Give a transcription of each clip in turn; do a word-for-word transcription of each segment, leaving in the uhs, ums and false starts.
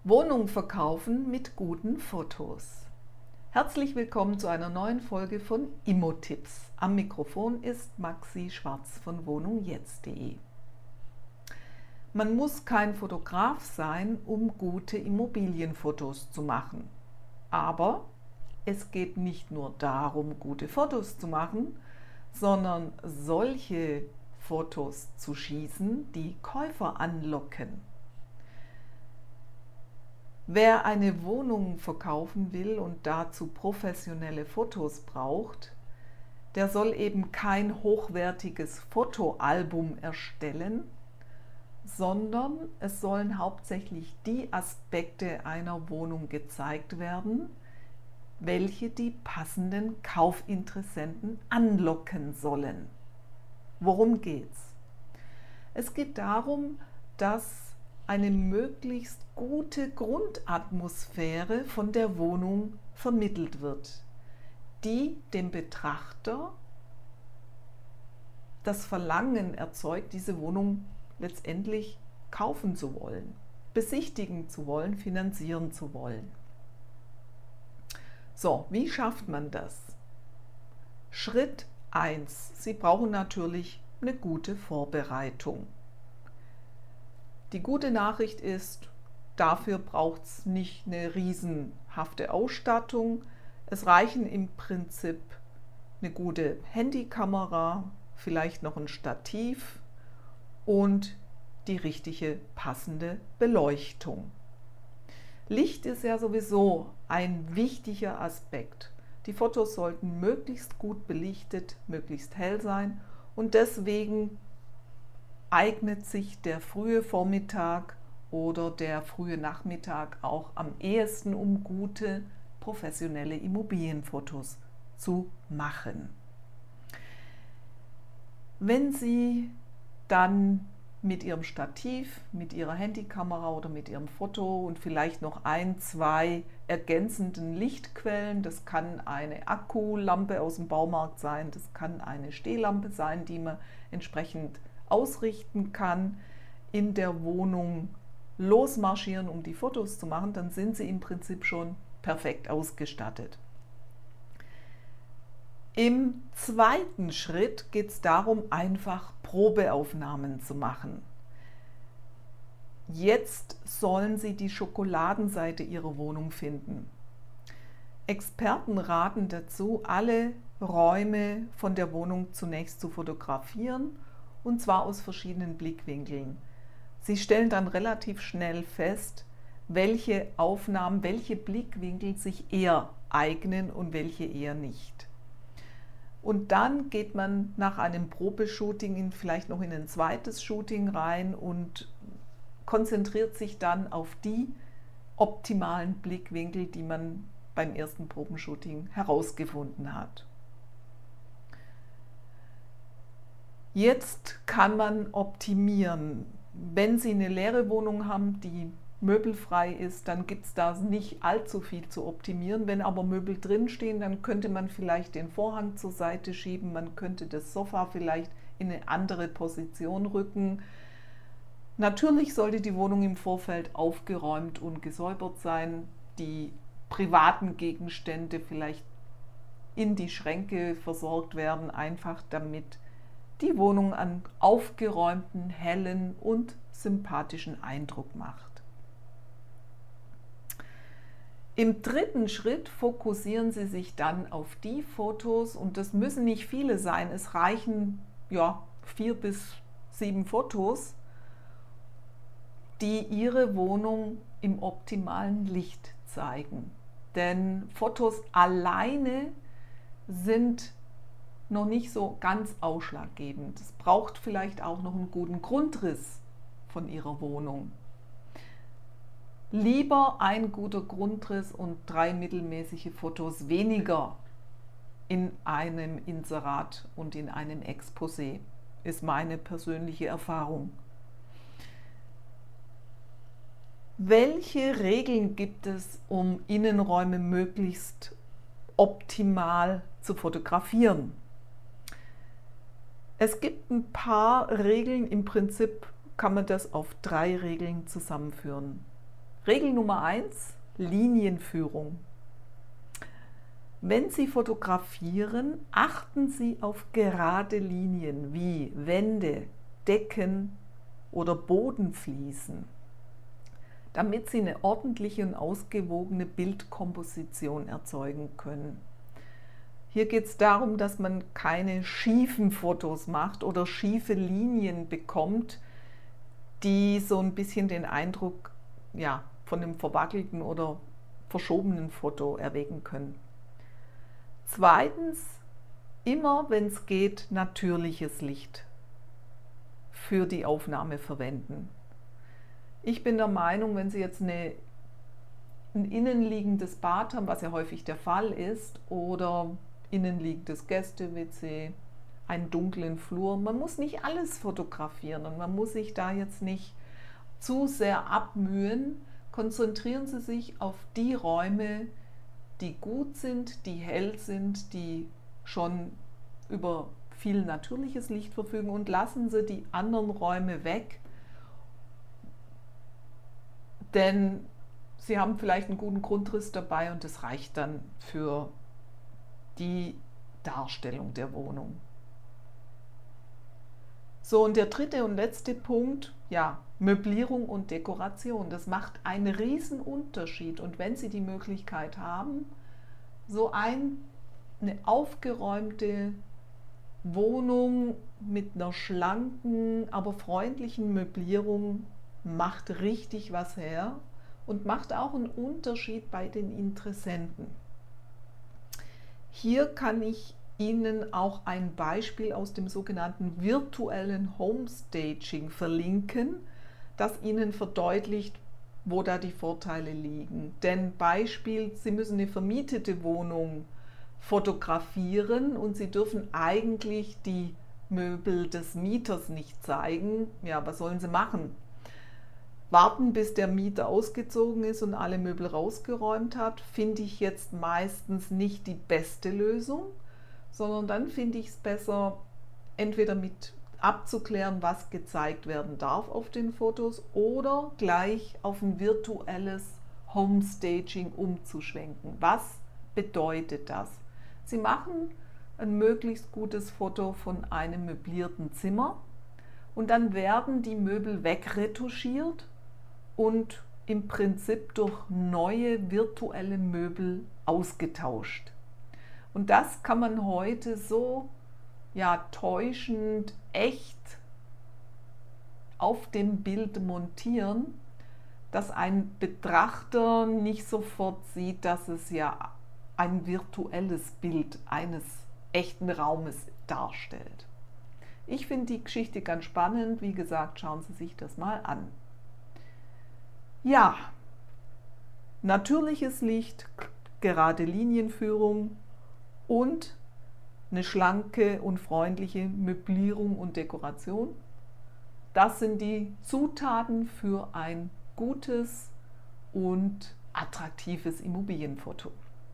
Wohnung verkaufen mit guten Fotos. Herzlich willkommen zu einer neuen Folge von Immotipps. Am Mikrofon ist Maxi Schwarz von wohnung jetzt punkt de. Man muss kein Fotograf sein, um gute Immobilienfotos zu machen. Aber es geht nicht nur darum, gute Fotos zu machen, sondern solche Fotos zu schießen, die Käufer anlocken. Wer eine Wohnung verkaufen will und dazu professionelle Fotos braucht, der soll eben kein hochwertiges Fotoalbum erstellen, sondern es sollen hauptsächlich die Aspekte einer Wohnung gezeigt werden, welche die passenden Kaufinteressenten anlocken sollen. Worum geht's? Es geht darum, dass eine möglichst gute Grundatmosphäre von der Wohnung vermittelt wird, die dem Betrachter das Verlangen erzeugt, diese Wohnung letztendlich kaufen zu wollen, besichtigen zu wollen, finanzieren zu wollen. So, wie schafft man das? Schritt eins. Sie brauchen natürlich eine gute Vorbereitung. Die gute Nachricht ist, dafür braucht es nicht eine riesenhafte Ausstattung. Es reichen im Prinzip eine gute Handykamera, vielleicht noch ein Stativ und die richtige passende Beleuchtung. Licht ist ja sowieso ein wichtiger Aspekt. Die Fotos sollten möglichst gut belichtet, möglichst hell sein und deswegen eignet sich der frühe Vormittag oder der frühe Nachmittag auch am ehesten, um gute professionelle Immobilienfotos zu machen. Wenn Sie dann mit Ihrem Stativ, mit Ihrer Handykamera oder mit Ihrem Foto und vielleicht noch ein, zwei ergänzenden Lichtquellen, das kann eine Akkulampe aus dem Baumarkt sein, das kann eine Stehlampe sein, die man entsprechend ausrichten kann, in der Wohnung losmarschieren, um die Fotos zu machen, dann sind Sie im Prinzip schon perfekt ausgestattet. Im zweiten Schritt geht es darum, einfach Probeaufnahmen zu machen. Jetzt sollen Sie die Schokoladenseite Ihrer Wohnung finden. Experten raten dazu, alle Räume von der Wohnung zunächst zu fotografieren, und zwar aus verschiedenen Blickwinkeln. Sie stellen dann relativ schnell fest, welche Aufnahmen, welche Blickwinkel sich eher eignen und welche eher nicht. Und dann geht man nach einem Probeshooting in, vielleicht noch in ein zweites Shooting rein und konzentriert sich dann auf die optimalen Blickwinkel, die man beim ersten Probenshooting herausgefunden hat. Jetzt kann man optimieren. Wenn Sie eine leere Wohnung haben, die möbelfrei ist, dann gibt es da nicht allzu viel zu optimieren. Wenn aber Möbel drinstehen, dann könnte man vielleicht den Vorhang zur Seite schieben, man könnte das Sofa vielleicht in eine andere Position rücken. Natürlich sollte die Wohnung im Vorfeld aufgeräumt und gesäubert sein, die privaten Gegenstände vielleicht in die Schränke versorgt werden, einfach damit die Wohnung einen aufgeräumten, hellen und sympathischen Eindruck macht. Im dritten Schritt fokussieren Sie sich dann auf die Fotos, und das müssen nicht viele sein, es reichen ja, vier bis sieben Fotos, die Ihre Wohnung im optimalen Licht zeigen. Denn Fotos alleine sind noch nicht so ganz ausschlaggebend. Es braucht vielleicht auch noch einen guten Grundriss von Ihrer Wohnung. Lieber ein guter Grundriss und drei mittelmäßige Fotos weniger in einem Inserat und in einem Exposé, ist meine persönliche Erfahrung. Welche Regeln gibt es, um Innenräume möglichst optimal zu fotografieren? Es gibt ein paar Regeln, im Prinzip kann man das auf drei Regeln zusammenführen. Regel Nummer eins, Linienführung. Wenn Sie fotografieren, achten Sie auf gerade Linien wie Wände, Decken oder Bodenfliesen, damit Sie eine ordentliche und ausgewogene Bildkomposition erzeugen können. Hier geht es darum, dass man keine schiefen Fotos macht oder schiefe Linien bekommt, die so ein bisschen den Eindruck ja, von einem verwackelten oder verschobenen Foto erwecken können. Zweitens, immer wenn es geht, natürliches Licht für die Aufnahme verwenden. Ich bin der Meinung, wenn Sie jetzt eine, ein innenliegendes Bad haben, was ja häufig der Fall ist, oder innenliegendes Gäste-W C, einen dunklen Flur, man muss nicht alles fotografieren und man muss sich da jetzt nicht zu sehr abmühen. Konzentrieren Sie sich auf die Räume, die gut sind, die hell sind, die schon über viel natürliches Licht verfügen, und lassen Sie die anderen Räume weg, denn Sie haben vielleicht einen guten Grundriss dabei und das reicht dann für die Darstellung der Wohnung. So, und der dritte und letzte Punkt, ja, Möblierung und Dekoration. Das macht einen riesen Unterschied, und wenn Sie die Möglichkeit haben, so ein, eine aufgeräumte Wohnung mit einer schlanken, aber freundlichen Möblierung macht richtig was her und macht auch einen Unterschied bei den Interessenten. Hier kann ich Ihnen auch ein Beispiel aus dem sogenannten virtuellen Homestaging verlinken, das Ihnen verdeutlicht, wo da die Vorteile liegen. Denn Beispiel, Sie müssen eine vermietete Wohnung fotografieren und Sie dürfen eigentlich die Möbel des Mieters nicht zeigen. Ja, was sollen Sie machen? Warten, bis der Mieter ausgezogen ist und alle Möbel rausgeräumt hat, finde ich jetzt meistens nicht die beste Lösung, sondern dann finde ich es besser, entweder mit abzuklären, was gezeigt werden darf auf den Fotos, oder gleich auf ein virtuelles Homestaging umzuschwenken. Was bedeutet das? Sie machen ein möglichst gutes Foto von einem möblierten Zimmer und dann werden die Möbel wegretuschiert und im Prinzip durch neue virtuelle Möbel ausgetauscht. Und das kann man heute so ja, täuschend echt auf dem Bild montieren, dass ein Betrachter nicht sofort sieht, dass es ja ein virtuelles Bild eines echten Raumes darstellt. Ich finde die Geschichte ganz spannend. Wie gesagt, schauen Sie sich das mal an. Ja, natürliches Licht, gerade Linienführung und eine schlanke und freundliche Möblierung und Dekoration. Das sind die Zutaten für ein gutes und attraktives Immobilienfoto.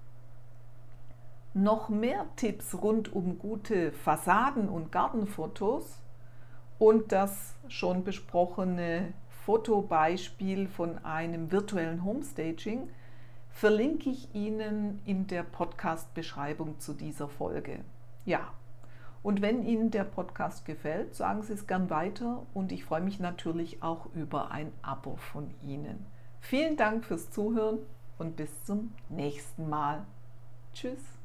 Noch mehr Tipps rund um gute Fassaden- und Gartenfotos und das schon besprochene Fotobeispiel von einem virtuellen Homestaging verlinke ich Ihnen in der Podcast-Beschreibung zu dieser Folge. Ja, und wenn Ihnen der Podcast gefällt, sagen Sie es gern weiter, und ich freue mich natürlich auch über ein Abo von Ihnen. Vielen Dank fürs Zuhören und bis zum nächsten Mal. Tschüss.